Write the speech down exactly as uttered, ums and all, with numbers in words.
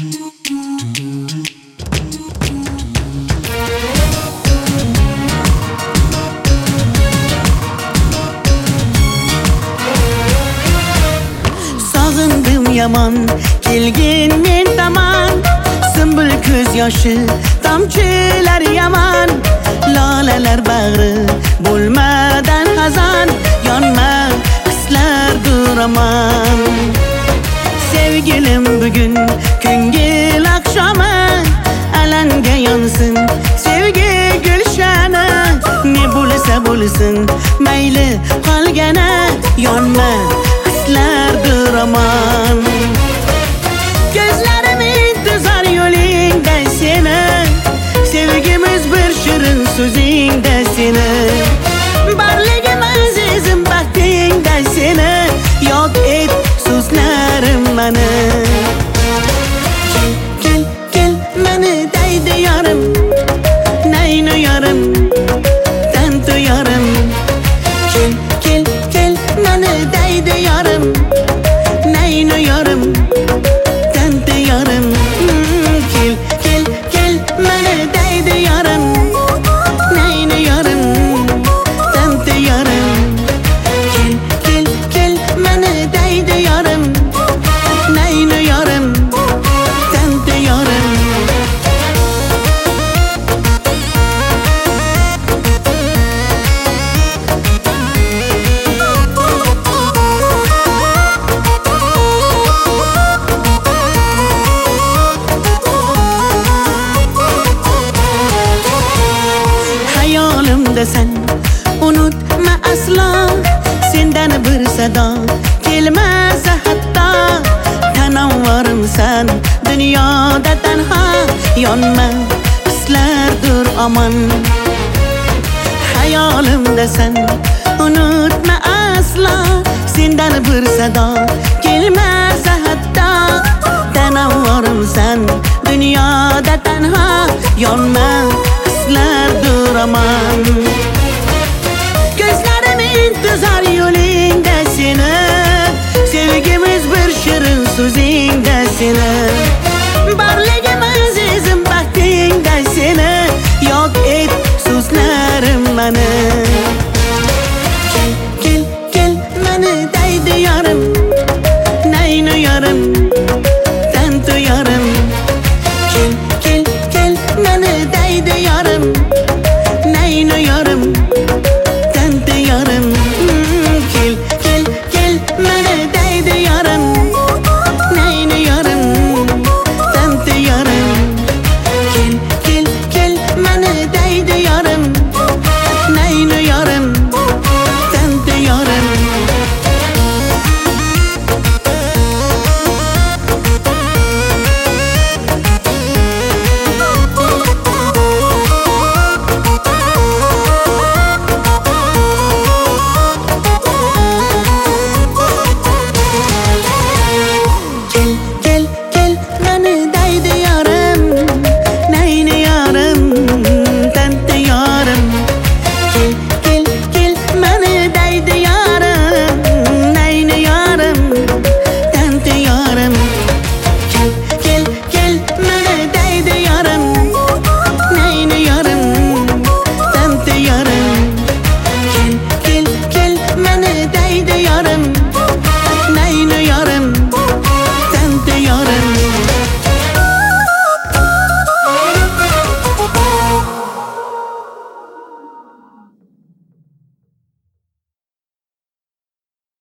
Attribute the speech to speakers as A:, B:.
A: Sog'indim yomon kelgin men tomon, Sümbül ko'z yoshi tomchilar yomon, lolalar bag'ri bo'lmadan xazon, yonma hislardir aman. Sevgilim bugun ko'ngil oqshomi, alanga yonsin sevgi gulshani, ne bo'lsa bo'lsin mayli qolgana, yonma hislardir aman. Gözlerim intizar yo'lingda seni, sevgimiz bir shirin so'zingda seni, barligim azizim baxtingda seni, yod et so'zlarim mani. Kel kel kel mani deydi yarim, nayni yarim tanto yarim. Kel kel kel mani deydi yarim, nayni yarim tanto yarim. Kel kel kel mani deydi yarim, nayni yarim tanto yarim. Kel kel kel mani deydi yarim, nayni yarim tanto yarim. Hayolimda sen unutma aslo, sendan bir sado kelmasa hatto, tanavvarim sen dunyoda tanho, yonma hislardir aman. Hayolimda sen unutma aslo, sendan bir sado kelmasa hatto, tanavvarim sen dunyoda tanho, yonma hislardir aman.